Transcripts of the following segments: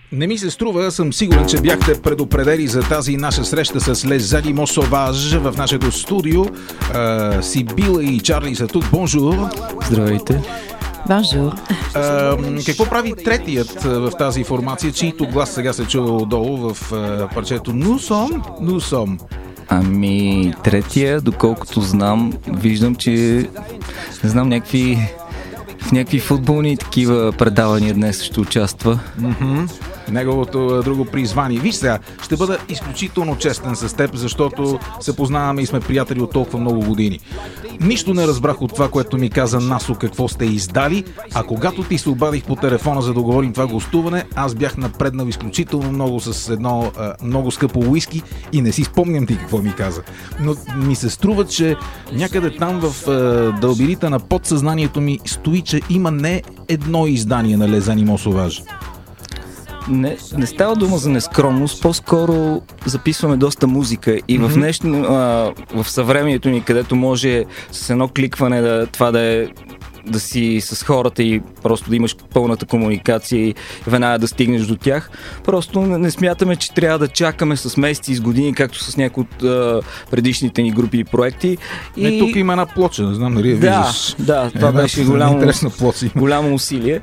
Не ми се струва, съм сигурен, че бяхте предупредели за тази наша среща с Les Animaux Sauvages в нашето студио. Сибила и Чарли са тук. Бонжур! Здравейте! Бонжур! Какво прави третият в тази формация, чийто глас сега се чува отдолу в парчето Nous sommes? Ами, третия, доколкото знам, виждам, че не знам, в някакви футболни такива предавания днес ще участва. Неговото друго призвание. Виж сега, ще бъда изключително честен с теб, защото се познаваме и сме приятели от толкова много години. Нищо не разбрах от това, което ми каза Насо какво сте издали, а когато ти се обадих по телефона за да говорим това гостуване, аз бях напреднал изключително много с едно много скъпо уиски и не си спомням ти какво ми каза. Но ми се струва, че някъде там в дълбините на подсъзнанието ми стои, че има не едно издание на Les Animaux Sauvages. Не става дума за нескромност, по-скоро записваме доста музика и в съвремието ни, където може с едно кликване да си с хората и просто да имаш пълната комуникация и веднага да стигнеш до тях. Просто не смятаме, че трябва да чакаме с месеци и с години, както с някои от предишните ни групи и проекти. Тук има една плоча, не знам дали я виждаш. Да, това беше голямо усилие.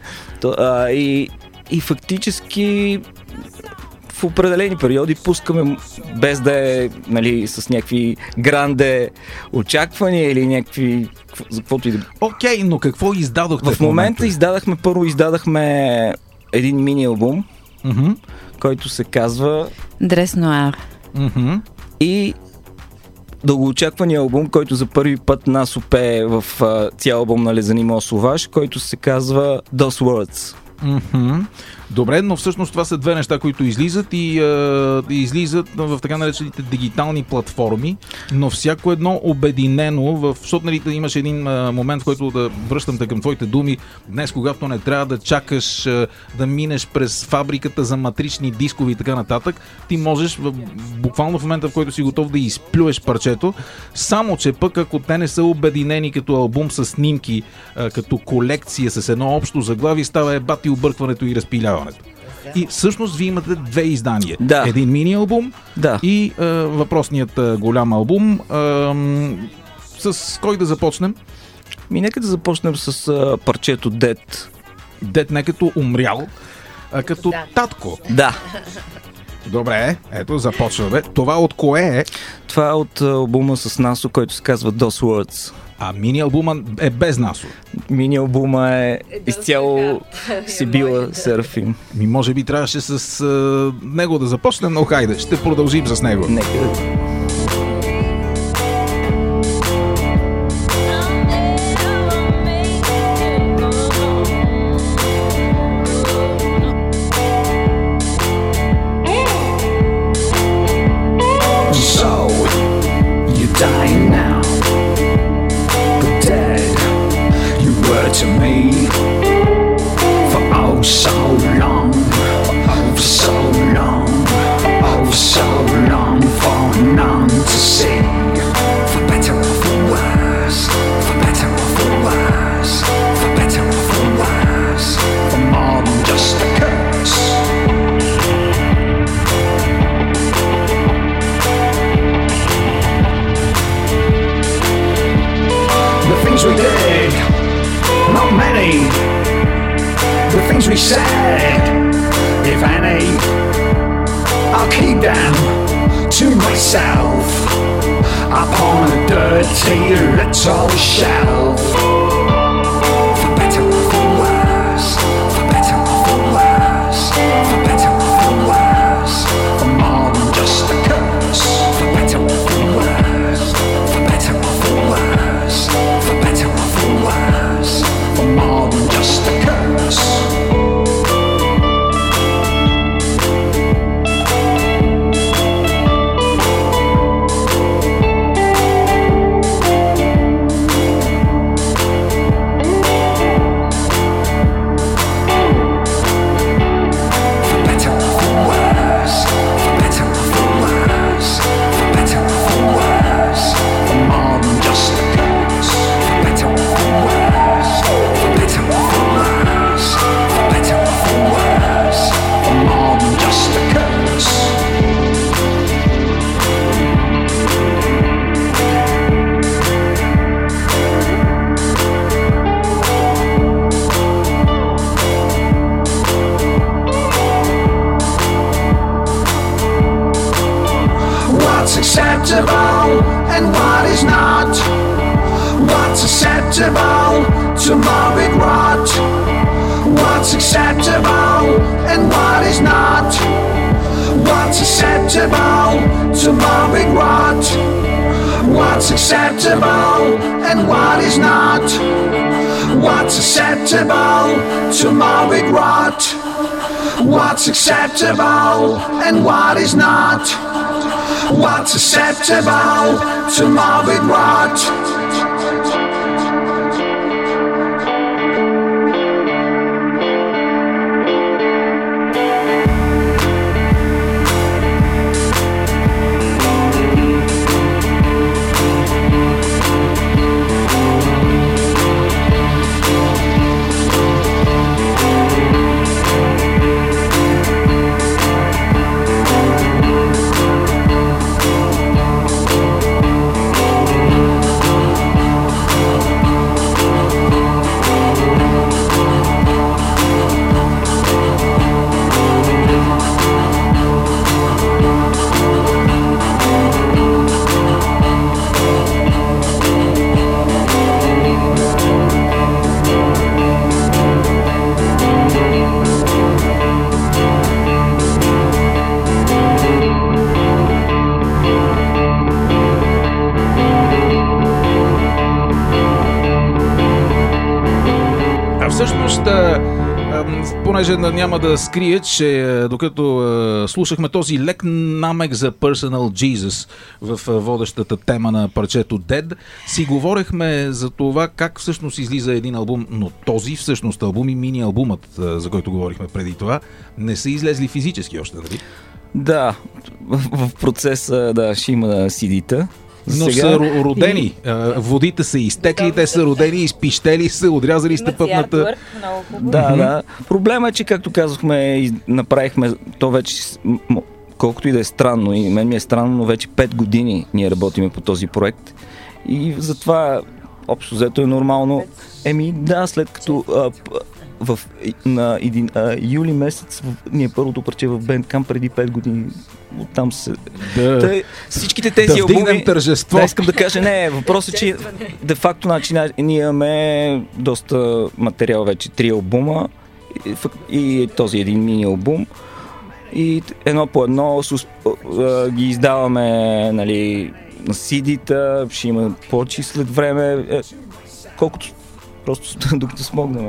И фактически в определени периоди пускаме без да е с някакви гранде очаквания или някакви за каквото и да... Окей, но какво издадохте в момента? Първо издадахме един мини албум, който се казва Дрес Нуар. И дългоочаквания албум, който за първи път нас опее в цял албум на Les Animaux Sauvages, който се казва Those Words. Добре, но всъщност това са две неща, които излизат и излизат в така наречените дигитални платформи, но всяко едно обединено, защото имаш един момент, в който да връщам те към твоите думи, днес, когато не трябва да чакаш да минеш през фабриката за матрични дискови и така нататък, ти можеш буквално в момента, в който си готов да изплюеш парчето, само че пък ако те не са обединени като албум с снимки, като колекция с едно общо заглавие, става ебат и объркването и разпиляването. И всъщност вие имате две издания. Да. Един мини-албум и въпросният голям албум. С кой да започнем? Нека да започнем с парчето Dead. Dead не като умрял, а като татко. Да. Добре, ето започваме. Това от кое е? Това е от албума с Насо, който се казва Those Words. А мини-албума е без Насо? Мини-албума е изцяло Сибила Серафим. Може би трябваше с него да започнем, но хайде, ще продължим с него. Нека да... To me for oh so long, for so long, oh so long, for none to see, for better or for worse, for better or for worse, for better or for worse, for more than just a curse. The things we did, not many, the things we said, if any, I'll keep them to myself upon a dirty little shelf. For better or for worse, for better or for worse, for better or for worse, for more than just a curse. For better or for worse, for better or for worse, for better or for worse, for more than just a curse. acceptable to morbid rot? What's acceptable and what is not? What's acceptable to morbid rot? What's acceptable and what is not? What's acceptable to morbid rot? What's acceptable and what is not? What's acceptable to morbid rot? Понеже няма да скрия, че докато слушахме този лек намек за Personal Jesus в водещата тема на парчето Dead, си говорехме за това как всъщност излиза един албум, но този всъщност албум и мини-албумът, за който говорихме преди това, не са излезли физически още, нали? Да, в процеса ще има CD-та. Но сега са родени. Водите са изтекли, те са родени, изпищели са, отрязали сте пътната. Да. Проблема е, че както казахме, направихме то вече, колкото и да е странно, и мен ми е странно, но вече 5 години ние работиме по този проект. И затова общо взето е нормално. След като на юли месец ние първото парче в Bandcamp преди 5 години. Оттам се... всичките тези албуми... тържество. Да, искам да кажа, въпросът е, че де-факто ние имаме доста материал вече, 3 албума и този един мини-албум. И едно по едно ги издаваме, нали, на CD-та, ще има повече след време, колкото просто докато смогнем.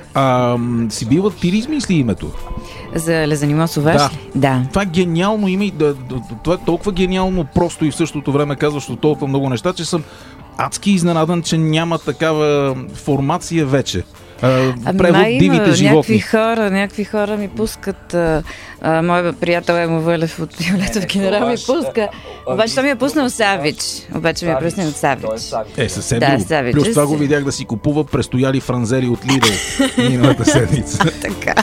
Си била, ти ли измисли името? За Лезанимо Суваш? Да. Това е гениално име и това е толкова гениално просто и в същото време казващо толкова много неща, че съм адски изненадан, че няма такава формация вече. Превод дивите животни. Някакви хора ми пускат. Мой приятел Емо Вълев от Виолетов генерал ми пуска. Обаче той ми е пуснал Савич. Съвсем друго. Плюс това го видях да си купува престояли франзели от Lidl миналата седмица. Така.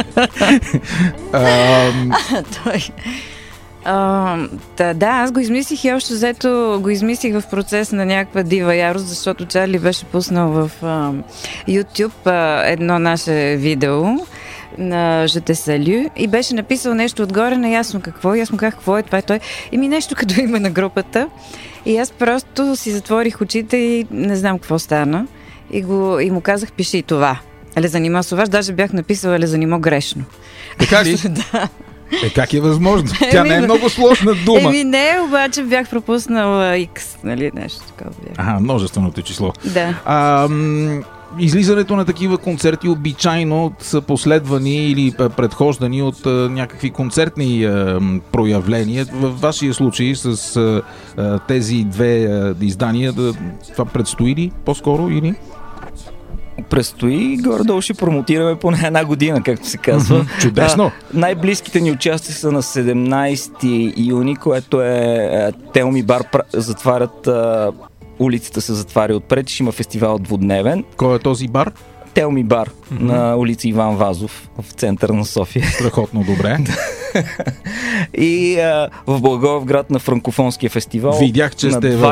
Аз го измислих и още взето го измислих в процес на някаква дива ярост, защото Чарли беше пуснал в YouTube едно наше видео на Je te salue и беше написал нещо отгоре, неясно какво. И аз му казах, какво е това? Той нещо като име на групата. И аз просто си затворих очите и не знам какво стана. И му казах, пиши това. Лезанимо Суваш, даже бях написала Лезанимо грешно. Така ли? Да. Как е възможно? Тя не е много сложна дума. Не, обаче бях пропуснала X, нали, нещо такова. Множественото число. Да. Излизането на такива концерти обичайно са последвани или предхождани от някакви концертни проявления. В вашия случай с тези две издания, това предстои ли по-скоро или? Предстои, горе-долу ще промотираме поне една година, както се казва. Чудесно! Най-близките ни участия са на 17 юни, което е Телми бар, затварят улицата се затваря отпред, ще има фестивал двудневен. Кой е този бар? Телми бар на улица Иван Вазов в центъра на София. Страхотно добре. И в Благоевград на франкофонския фестивал. Видях, че сте на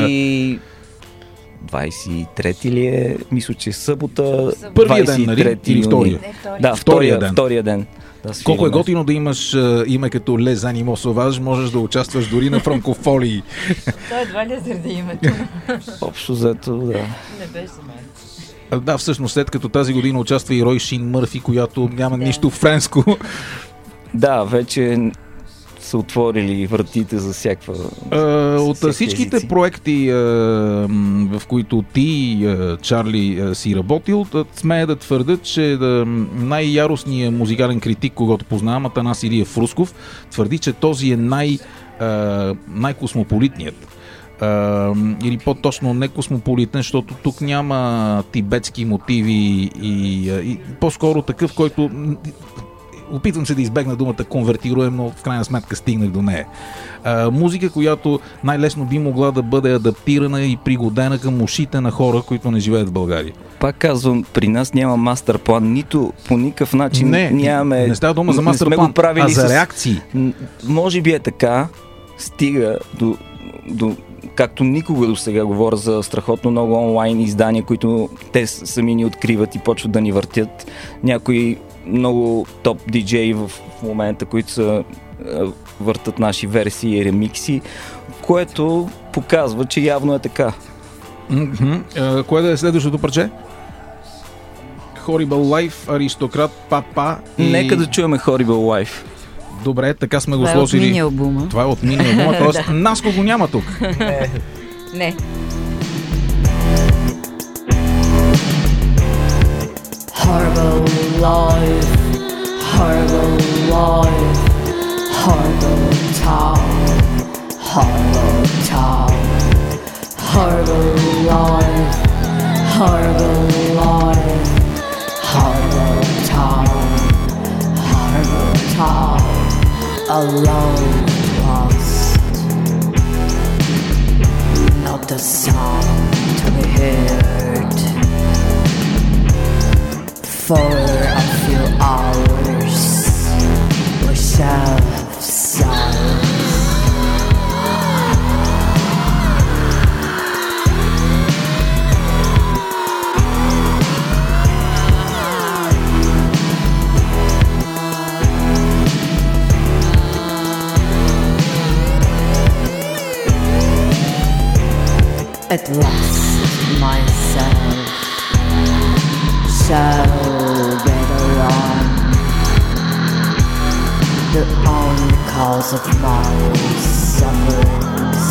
23 ли е? Мисля, че събота. Първия ден, нали? Или втория? Да, втория ден. Колко е готино да имаш име като Les Animaux Sauvages, можеш да участваш дори на франкофолии. Той едва ли е заради името. Общо взето, да. Не беше май. Да, всъщност след като тази година участва и Рой Шин Мърфи, която няма нищо френско. Да, вече са отворили вратите за всякаква... От всичките езици. проекти, в които ти, Чарли, си работил, смея да твърдя, че най-яростният музикален критик, когато познавам, Атанас Илиев Русков, твърди, че този е най-космополитният. Или по-точно не космополитен, защото тук няма тибетски мотиви и по-скоро такъв, който... Опитвам се да избегна думата конвертируем, но в крайна сметка стигнах до нея. Музика, която най-лесно би могла да бъде адаптирана и пригодена към ушите на хора, които не живеят в България. Пак казвам, при нас няма мастер план, нито по никакъв начин нямаме... Не става дума за мастер план, а за реакции. Може би е така, стига до както никога до сега, говоря за страхотно много онлайн издания, които те сами ни откриват и почват да ни въртят. Някои много топ диджеи в момента, които са въртат наши версии и ремикси, което показва, че явно е така. Кое да е следващото парче? Horrible Life, Аристократ, Папа и... Нека да чуем Horrible Life. Добре, така сме го Това сложили. е от мини-албума. Това е от мини-албума, т.е. Наско го няма тук. Не. Horrible life, horrible life, horrible town, horrible town, horrible life, horrible life, horrible town, horrible town, alone lost, not the sound to be heard. For a few hours we shall have silence. At last myself shall get along. The only cause of my sufferings.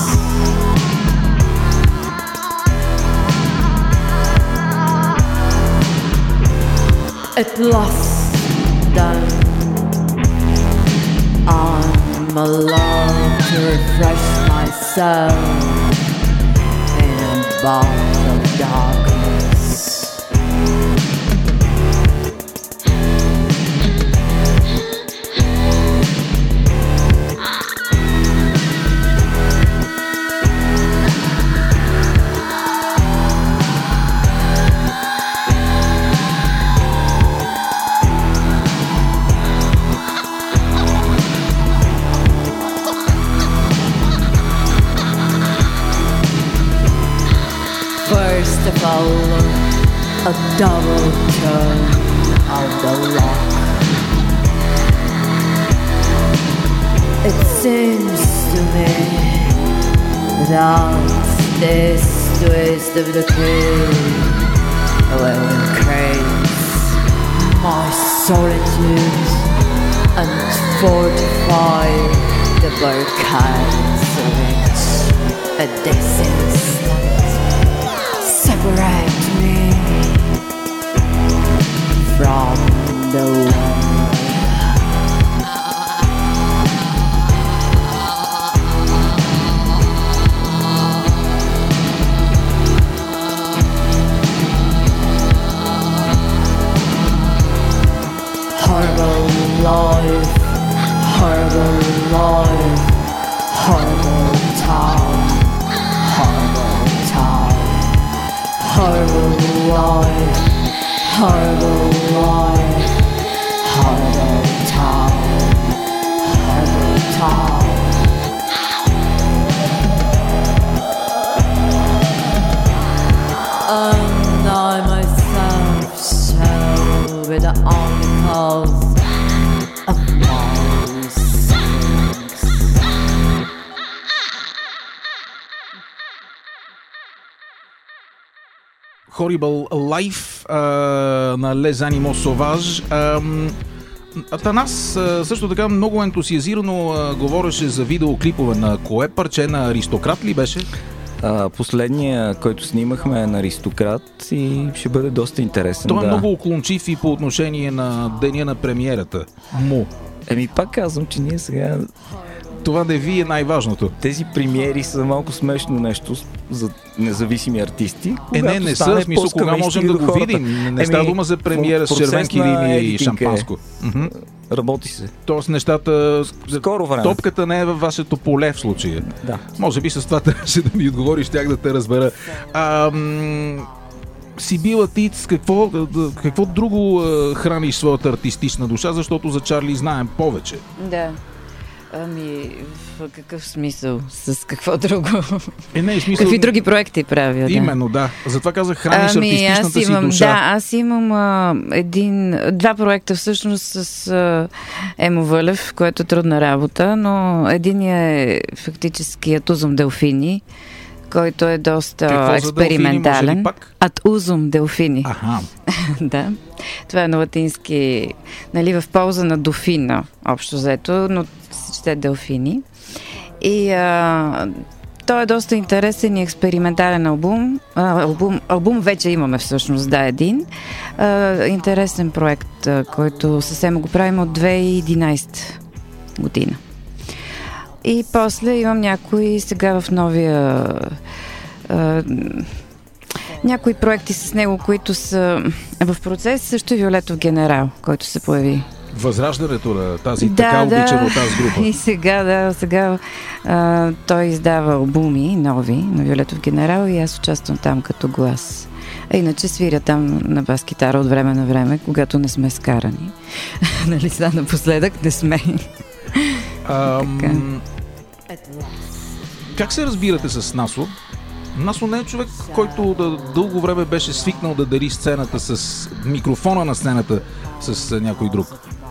At last done, I'm alone to refresh myself in a bath of darkness. First of all, a double turn of the lock. It seems to me that this twist of the key will increase my solitude and fortify the barricades which a distance separate me from the world. Horrible life, horrible life, horrible town, horrible town. Horrible life, horrible life, Horrible Life на Les Animaux Sauvages. Атанас също така много ентусиазирано говореше за видеоклипове. На кое парче? На Аристократ ли беше? Последния, който снимахме е на Аристократ и ще бъде доста интересен. Той е много уклончив и по отношение на деня на премиерата му. Пак казвам, че ние сега... Това не ви е най-важното. Тези премиери са малко смешно нещо за независими артисти. Не са, в смисъл, кога можем да го видим. Не става дума за премиера с червен килим и шампанско. Работи се. Тоест нещата... Скоро време. Топката не е във вашето поле в случая. Да. Може би с това трябваше да ми отговориш, щях да те разбера. Сибила Тиц, какво друго храниш своята артистична душа, защото за Чарли знаем повече. Да. В какъв смисъл? С какво друго? Смисъл... Какви други проекти правя? Именно, да. Затова казах, храниш артистичната си душа. Да, аз имам два проекта всъщност с Емо Вълев, което е трудна работа, но единият е фактически Атузум Делфини, който е доста експериментален. Атузум Делфини. Аха. Да. Това е на латински, в полза на дофина, общо взето, но се чете Делфини. И той е доста интересен и експериментален албум. Албум вече имаме всъщност, един. Интересен проект, който съвсем го правим от 2011 година. И после имам някои сега в новия... някои проекти с него, които са в процес, също и Виолетов генерал, който се появи. Възраждането на тази така обичана от тази група. И сега той издава албуми нови на Виолетов генерал и аз участвам там като глас. А иначе свиря там на бас-китара от време на време, когато не сме скарани. Сега напоследък не сме. Как се разбирате с Насо? Насо не е човек, който дълго време беше свикнал да дели сцената с микрофона на сцената с някой друг.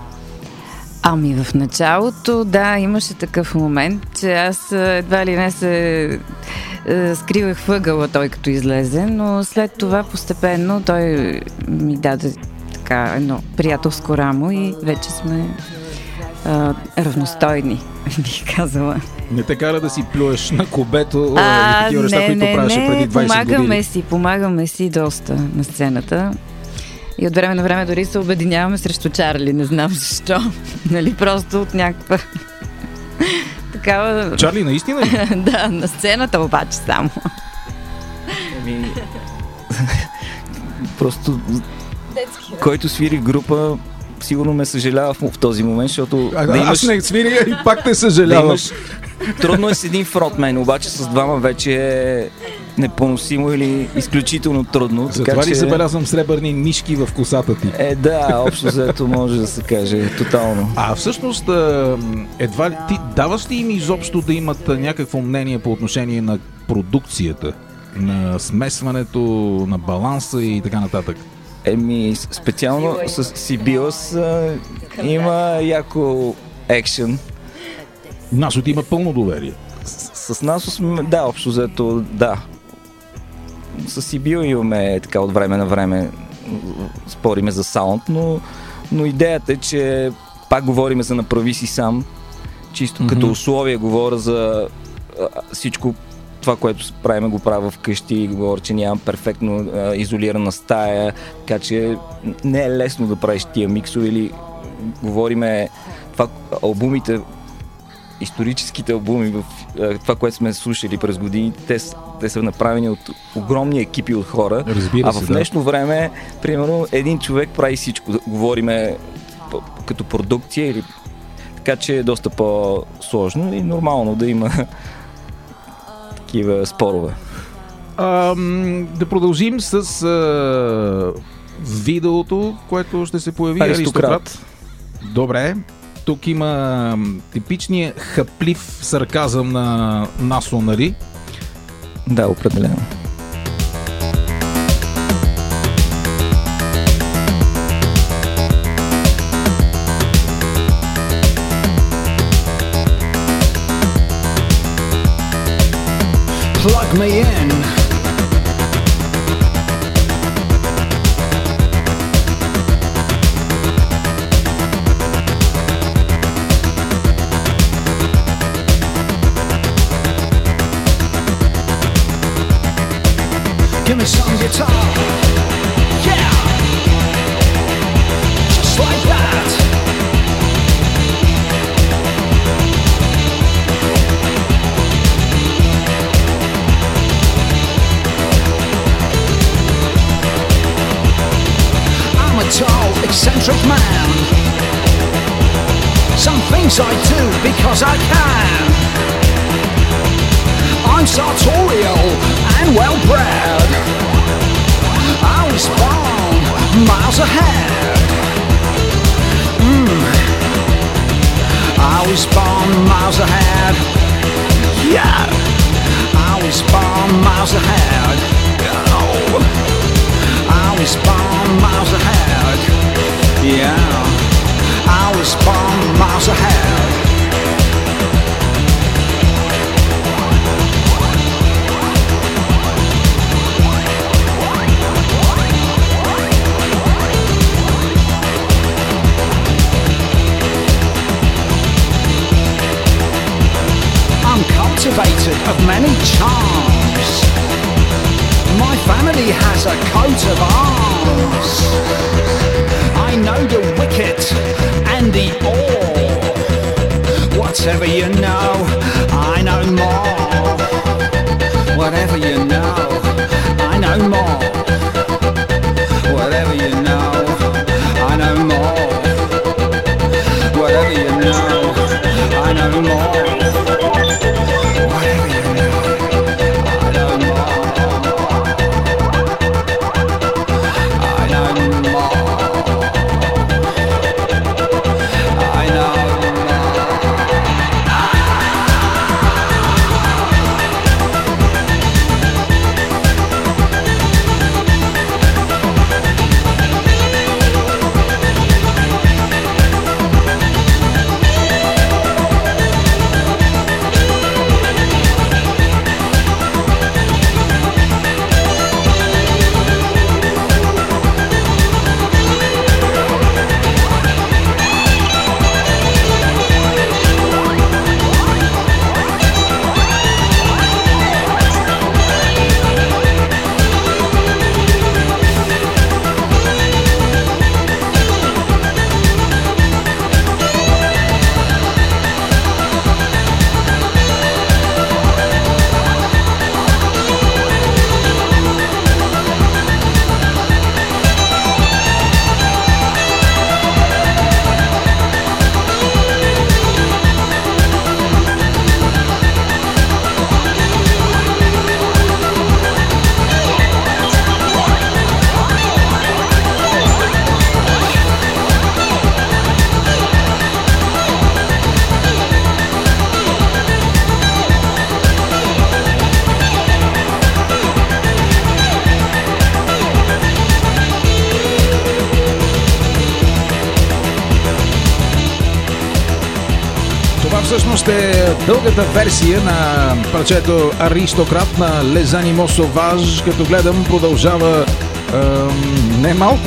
В началото, имаше такъв момент, че аз едва ли не се скривах въгъла той като излезе, но след това постепенно той ми даде така едно приятелско рамо и вече сме равностойни, бих казала. Не те кара да си плюеш на кобето и такива неща, които правеше преди 20 години. Помагаме си доста на сцената. И от време на време дори се обединяваме срещу Чарли, не знам защо. Просто от някаква такава... Чарли наистина ли? Да, на сцената обаче само. Просто който свири в група, сигурно ме съжалява в този момент, защото... Аз не свиря и пак те съжалявам. Трудно е с един фронтмен, обаче с двама вече е непоносимо или изключително трудно. Затова ли забелязвам сребърни нишки в косата ти? Общо взето може да се каже тотално. Всъщност, едва ли ти даваш ли им изобщо да имат някакво мнение по отношение на продукцията, на смесването, на баланса и така нататък? Специално с Сибилас има яко екшен. Насо ти има пълно доверие. С нас общо взето, да. С Сибил имаме така от време на време спориме за саунд, но идеята е, че пак говориме за направи си сам. Чисто като условие говоря за всичко това, което правим, го правя вкъщи, говоря, че нямам перфектно изолирана стая, така че не е лесно да правиш тия миксове или говориме това, албумите, историческите албуми, това, което сме слушали през годините, те са направени от огромни екипи от хора. Разбира се, в днешно време, примерно, един човек прави всичко. Говориме като продукция, или така че е доста по-сложно и нормално да има такива спорове. Да продължим с видеото, което ще се появи. Аристократ. Добре. Тук има типичния хъплив сарказъм на Насо, нали? Да, определено. Plug me in. give me some guitar. Yeah, just like that. I'm a tall, eccentric man. Some things I do because I can. I'm sartorial and well-bred. I was born miles ahead. I was born miles ahead. Yeah, I was born miles ahead. Oh, I was born miles ahead. Yeah, I was born miles ahead. I'm cultivated of many charms. My family has a coat of arms. I know the wicket and the oar. Whatever you know, I know more. Whatever you know, I know more. Whatever you know, I know more. Whatever you know, I know more. Whatever you know, I know more. I know more. I know more. Всъщност е дългата версия на парчето Аристократ на Les Animaux Sauvages. Като гледам, продължава не малко.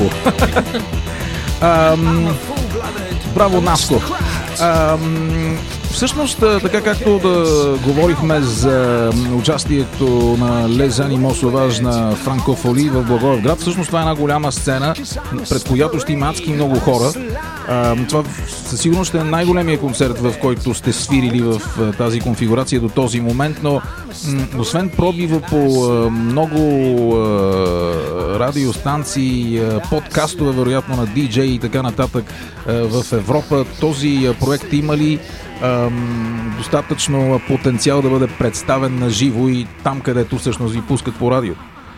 Браво, Наско! Всъщност, така както да говорихме за участието на Les Animaux Sauvages на Франкофоли в Благоевград, всъщност това е една голяма сцена, пред която ще има адски много хора. Това със сигурност ще е най-големия концерт, в който сте свирили в тази конфигурация до този момент, но освен пробива по много радиостанции, подкастове, вероятно на DJ и така нататък в Европа, този проект има ли достатъчно потенциал да бъде представен на живо и там, където всъщност ви пускат по радио?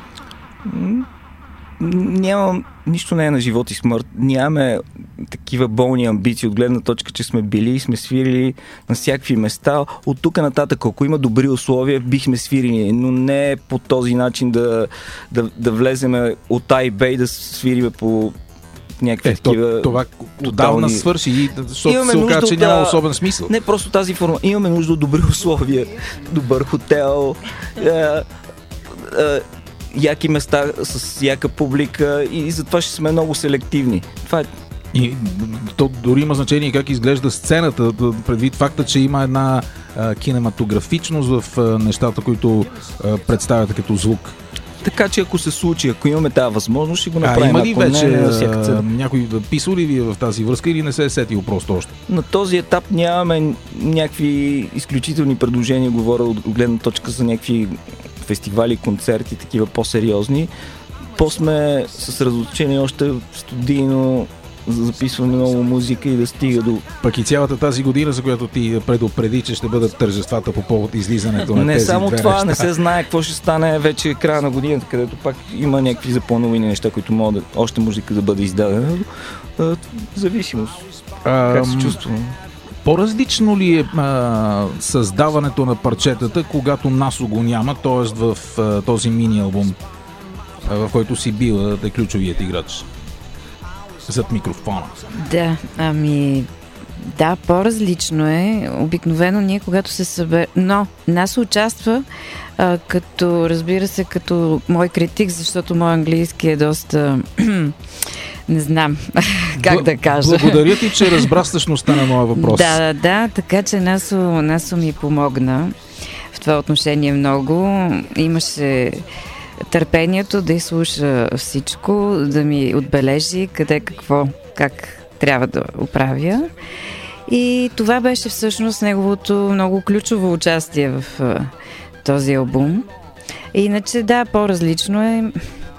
Нямам, нищо не е на живот и смърт. Нямаме такива болни амбиции от гледна точка, че сме били и сме свирили на всякакви места. От тук нататък, ако има добри условия, бихме свирили, но не по този начин да влеземе от А и Б и да свириме по някакви такива... Това отдавна свърши, защото се оказа, че няма особен смисъл. Не просто тази форма. Имаме нужда от добри условия, добър хотел, яки места с яка публика и затова ще сме много селективни. Това е. И то дори има значение как изглежда сцената, предвид факта, че има една кинематографичност в нещата, които представяте като звук. Така че ако се случи, ако имаме тази възможност, ще го направим. Има ли ако вече не, всяка цена. някой писал ли ви в тази връзка или не се е сетил просто още? На този етап нямаме някакви изключителни предложения, говоря от гледна точка за някакви фестивали, концерти, такива по-сериозни. По-сме съсредоточени още студийно, записваме много музика и да стига до... Пък и цялата тази година, за която ти предупреди, че ще бъдат тържествата по повод излизането на Не тези само две това, неща. не се знае какво ще стане вече края на годината, където пак има някакви заплановани неща, които могат още музика да бъде издадена. Зависимост. Как се чувствам? По-различно ли е създаването на парчетата, когато Насо го няма, т.е. в този мини-албум, в който си била да е ключовият играч зад микрофона? Да, да, по-различно е. Обикновено ние, когато се съберем... Но нас участва като, разбира се, като мой критик, защото мой английски е доста... не знам как да кажа. Благодаря ти, че разбра същността на моя въпрос. Да, така че Насо ми помогна в това отношение много. Имаше търпението да изслуша всичко, да ми отбележи къде, какво, как трябва да оправя. И това беше всъщност неговото много ключово участие в този албум. Иначе да, по-различно е,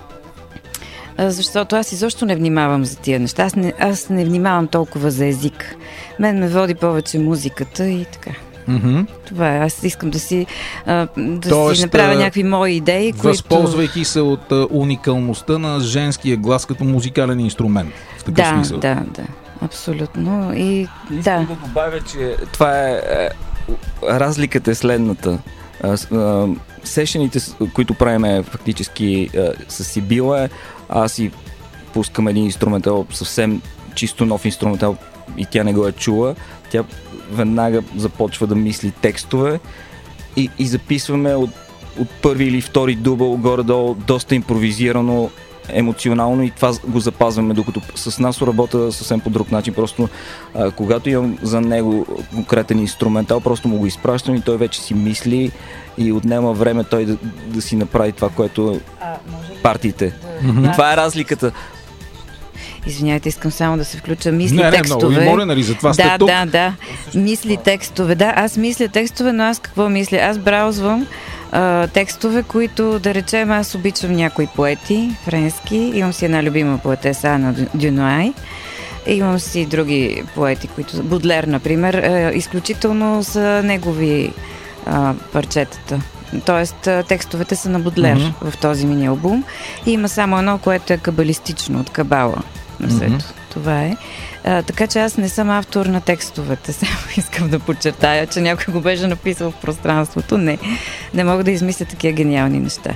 защото аз изобщо не внимавам за тия неща. Аз не внимавам толкова за език. Мен ме води повече музиката и така. Mm-hmm. Това е. Аз искам да си направя някакви мои идеи, възползвайки се от уникалността на женския глас като музикален инструмент. В такъв смисъл. Да, абсолютно. И искам да добавя, че това е разликата е следната. Сешените, които правиме фактически с Сибила, аз си пускам един инструментал, съвсем чисто нов инструментал и тя не го е чула. Тя веднага започва да мисли текстове и записваме от първи или втори дубъл горе-долу доста импровизирано, емоционално и това го запазваме, докато с нас работя съвсем по друг начин. Просто когато имам за него конкретен инструментал, просто му го изпращам и той вече си мисли и отнема време той да си направи това, което партиите. И това е разликата. Извинявайте, искам само да се включа. Мисли текстове. Текстове. Много моля, нали, затова сте тук. Да. Мисли текстове. Да, аз мисля текстове, но аз какво мисля? Аз браузвам текстове, които, да речем, аз обичам някои поети, френски. Имам си една любима поетеса, Ана Дюноай. Имам си други поети, които... Бодлер, например. Изключително са негови парчетата. Тоест, текстовете са на Бодлер в този мини-албум. И има само едно, което е кабалистично, от Кабала. Това е. Така че аз не съм автор на текстовете. Само искам да подчертая, че някой го беше написал в пространството. Не мога да измисля такива гениални неща.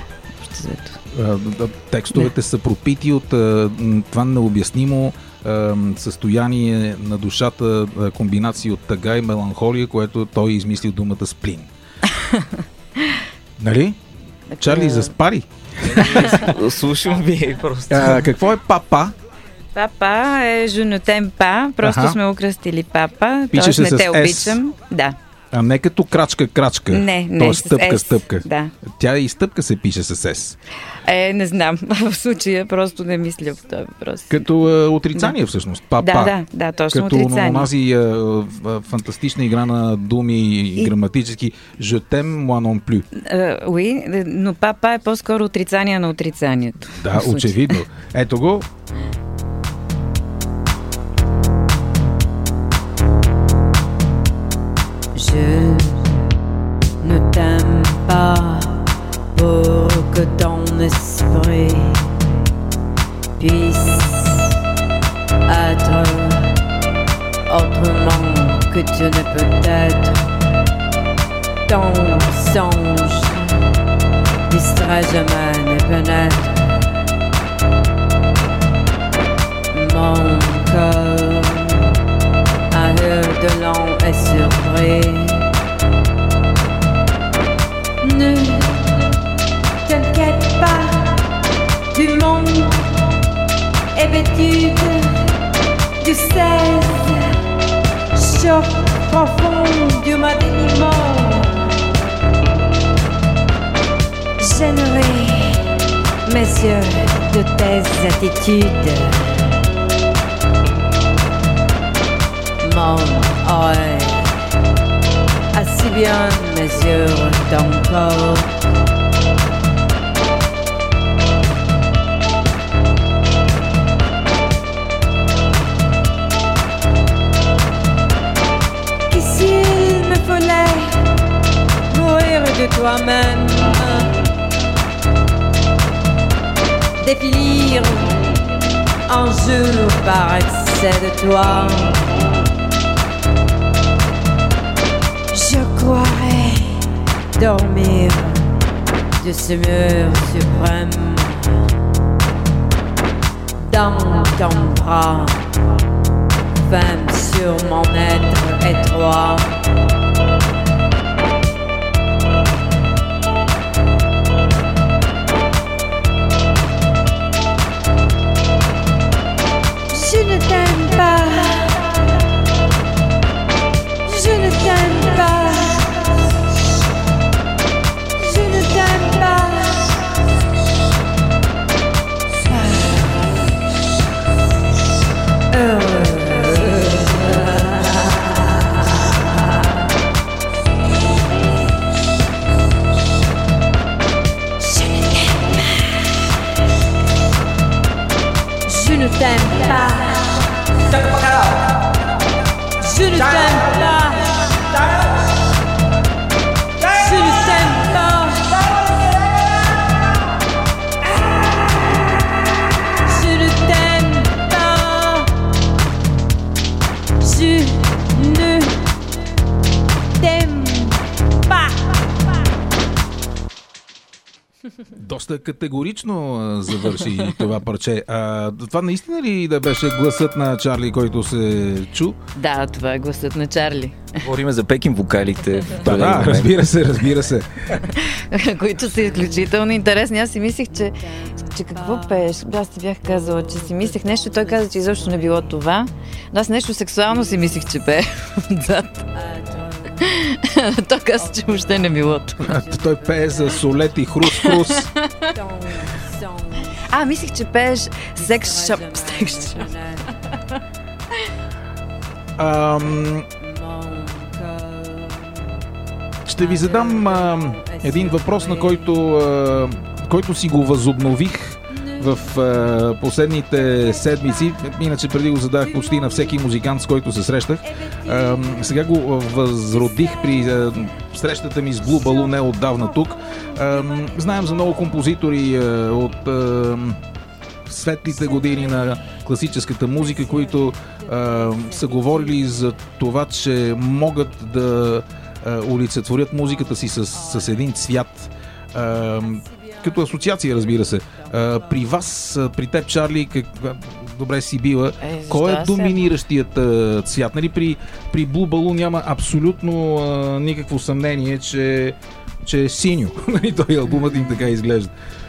Текстовете са пропити от това необяснимо състояние на душата, комбинация от тъга и меланхолия, което той измисли думата сплин. Нали? Чарли, заспари. Слушам ви просто. Какво е папа? Папа е Je ne t'aime pas. Просто сме окръстили папа. Пише Тоест се не с те S. обичам. Да. А не като крачка. Не, тоест стъпка. Да. Тя и стъпка се пише с S. Не знам. В случая просто не мисля по този въпрос. Като отрицание всъщност. Папа. Да, точно като отрицание. Като онази фантастична игра на думи и граматически Je t'aime, moi non plus. Oui, но папа е по-скоро отрицание на отрицанието. Да, очевидно. Ето го. Je ne t'aime pas pour que ton esprit puisse être autrement que tu ne peux être. Ton songe distrait jamais ne pénètre. Mon cœur a eu de long et surpris. Ne t'inquiète pas, du monde est vêtu du 16 choc profond du dénouement. Généré soucieux de tes attitudes. Mon oeil a si bien mesure ton corps. Et s'il me fallait mourir de toi-même, défilir un jour par excès de toi, je croirais dormir de ce mur suprême dans ton bras, femme sur mon être étroit. Je ne t'aime pas. Je ne t'aime pas. Je ne t'aime pas. Je ne t'aime pas. Je ne t'aime pas. Je ne t'aime pas. Je ne t'aime pas. Je ne t'aime pas. Доста категорично завърши това парче. Това наистина ли да беше гласът на Чарли, който се чу? Да, това е гласът на Чарли. Говориме за Пекин вокалите. Да, разбира се. Които са изключително интересни. Аз си мислех, че какво пееш? Аз ти бях казала, че си мислех нещо. Той каза, че изобщо не било това. Но аз нещо сексуално си мислех, че пее отзад. Той каза, че въобще не било това. Той пее за солет и хрус-хрус. Мислех, че пееш секс-шоп. Ще ви задам един въпрос, на който си го възобнових в последните седмици. Иначе преди го задах почти на всеки музикант, с който се срещах. Сега го възродих при срещата ми с Blue Balloon отдавна тук. Знаем за много композитори от светлите години на класическата музика, които са говорили за това, че могат да олицетворят музиката си с един цвят. Като асоциация, разбира се. При вас, при теб, Чарли, добре си била, кой е доминиращият цвят? Нали, при Blue Balloon няма абсолютно никакво съмнение, че е синьо. Той албумът им така изглежда.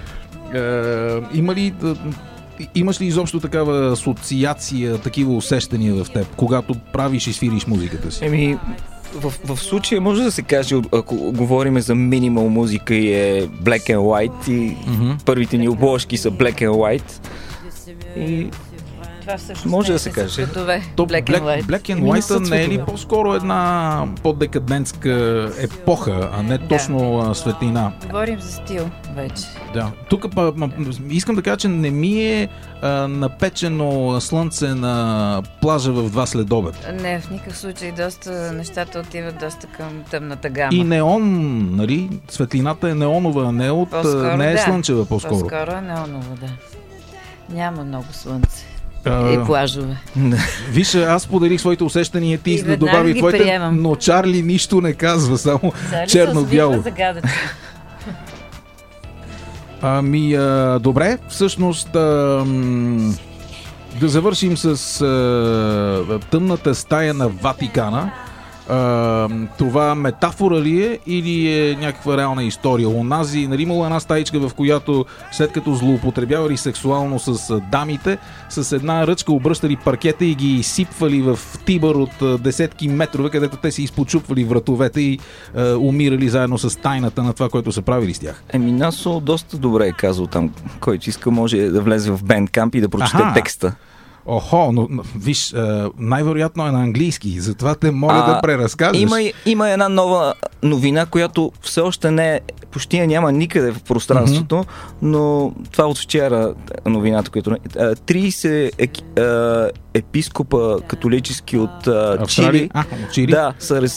Имаш ли изобщо такава асоциация, такива усещания в теб, когато правиш и свириш музиката си? В случая може да се каже, ако говорим за минимал музика и е black and white и първите ни обложки са black and white и това всъщност може да се каже. Black and White не е ли по-скоро една по-декадентска епоха, а не точно светлина? Говорим за стил вече. Да. Тук искам да кажа, че не ми е напечено слънце на плажа в 2 следобед. Не, в никакъв случай. Доста нещата отиват доста към тъмната гама. И неон, нали? Светлината е неонова, не е слънчева по-скоро. По-скоро е неонова, да. Няма много слънце. И плажове. Виж, аз поделих своите усещания, ти да добави твоите, но Чарли нищо не казва, само черно-бяло. Добре, всъщност да завършим с тъмната стая на Ватикана. това метафора ли е или е някаква реална история? Онази, нали, имала една стаичка, в която след като злоупотребявали сексуално с дамите, с една ръчка обръщали паркета и ги изсипвали в тибър от десетки метрове, където те си изпочупвали вратовете и умирали заедно с тайната на това, което са правили с тях. Насо доста добре е казал там, който иска може да влезе в Bandcamp и да прочете текста. Охо, но виж, най-вероятно е на английски, затова те моля да преразкажеш. Има една нова новина, която все още не е, почти няма никъде в пространството, но това от вчера новината, която 30 епископа католически от Чили, да,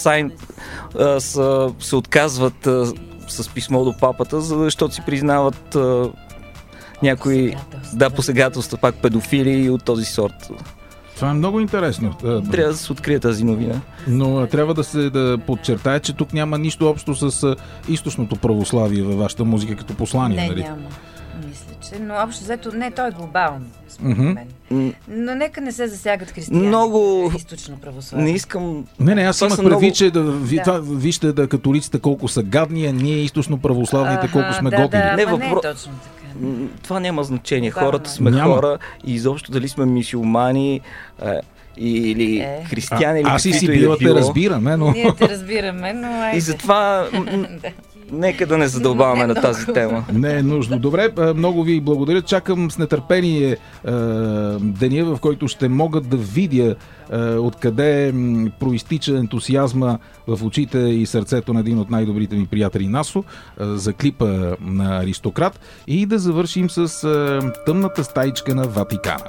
се отказват с писмо до папата, защото си признават някои посегателства, пак педофили и от този сорт. Това е много интересно. Трябва да се открие тази новина. Но трябва да подчертая, че тук няма нищо общо с източното православие във вашата музика като послание. Не, нали? няма. Мисля, че. Но общо взето, не, то е глобално, според мен. Но нека не се засягат християни. Много източно православие. Не искам... Не, аз имах предвид, че вижте католиците колко са гадни, а ние източно православните колко сме готини. Не е точно така. Това няма значение. Хората сме хора и изобщо дали сме мюсюлмани или християни, или аз и си била те разбираме, но... Ние те разбираме, но... И затова... Нека да не задълбаваме на тази тема. Не е нужно. Добре, много ви благодаря. Чакам с нетърпение деня, в който ще мога да видя откъде проистича ентусиазма в очите и сърцето на един от най-добрите ми приятели Насо за клипа на Аристократ и да завършим с тъмната стаичка на Ватикана.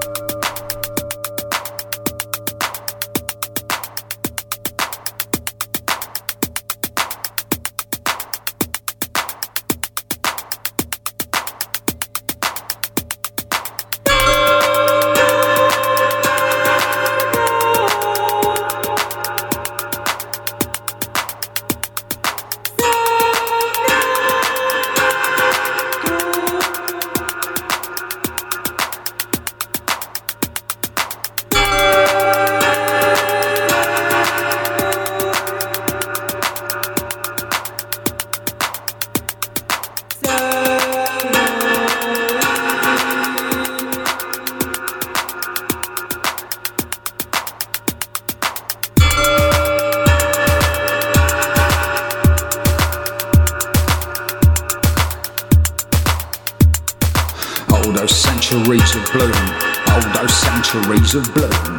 Centuries of bloom, oh those centuries of bloom.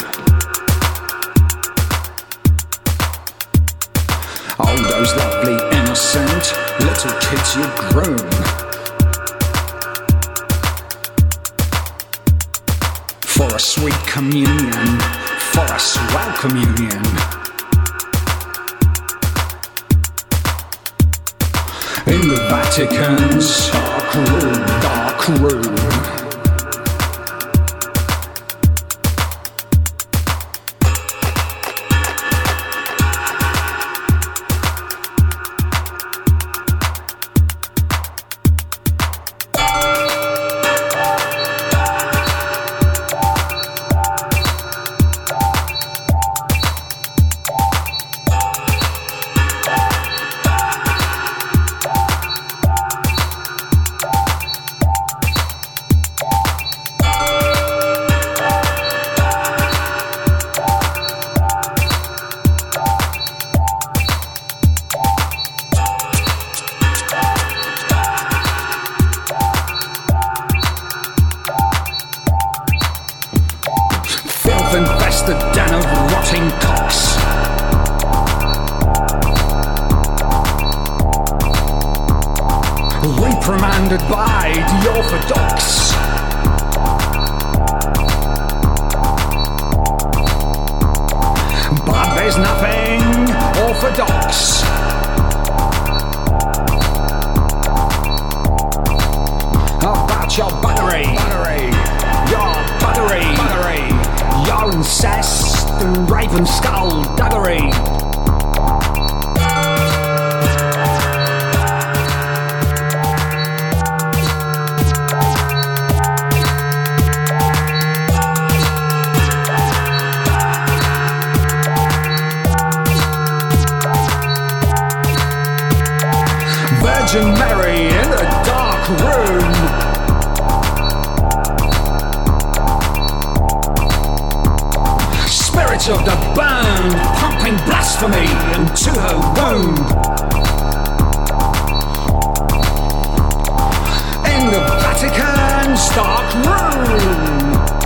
Oh those lovely innocent little kids you groom. For a sweet communion, for a swell communion. In the Vatican's dark room, dark room. Infested den of rotting cocks. Reprimanded by the orthodox. But there's nothing orthodox about your buttery, your buttery. Your incest and raven skullduggery. Virgin Mary in the dark room. Spirit of the burned, pumping blasphemy into her womb. In the Vatican's dark room.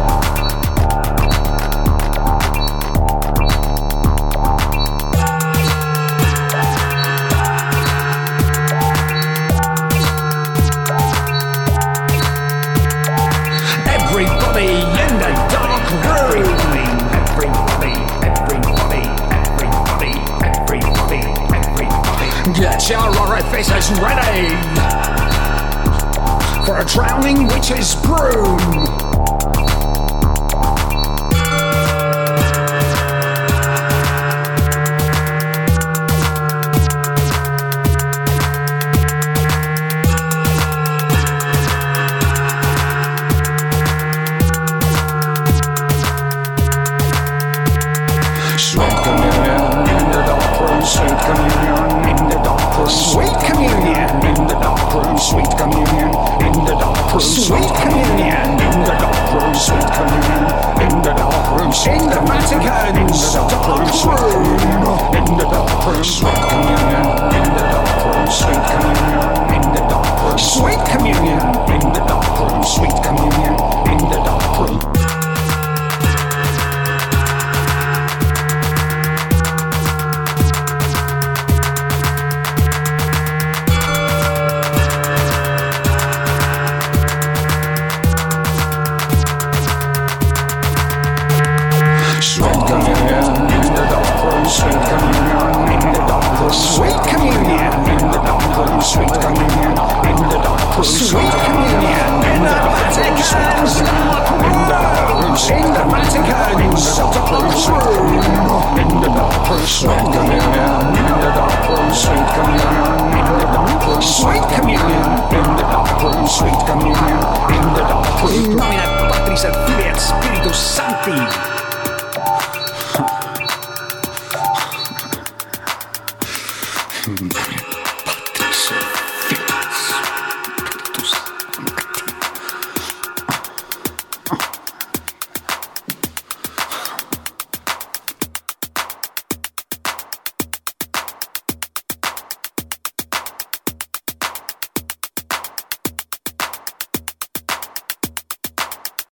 Everybody in the dark room. Everybody. Get your orifices ready for a drowning witch's broom. Sweet communion in the dark room. Sweet communion in the dark room. Sweet communion in the dark room. Sweet communion in the dark room. Sweet communion in the dark room. Sweet communion in the dark room. In the Vatican's dark room. In the dark room. Sweet communion in the dark room. Sweet communion in the dark room. Sweet communion in the dark room. Sweet communion in the dark room. Sweet communion in the dark room. Sweet communion in the dark room. Sweet communion in the dark room. Sweet communion in the dark room. Sweet communion in the Vatican's dark room. In the Vatican's dark room. In the dark room. Sweet communion in the dark room. Sweet communion in the dark room. Sweet communion in the dark room. Sweet communion in the dark room. In nomine Patris et Filii et Spiritus Sancti.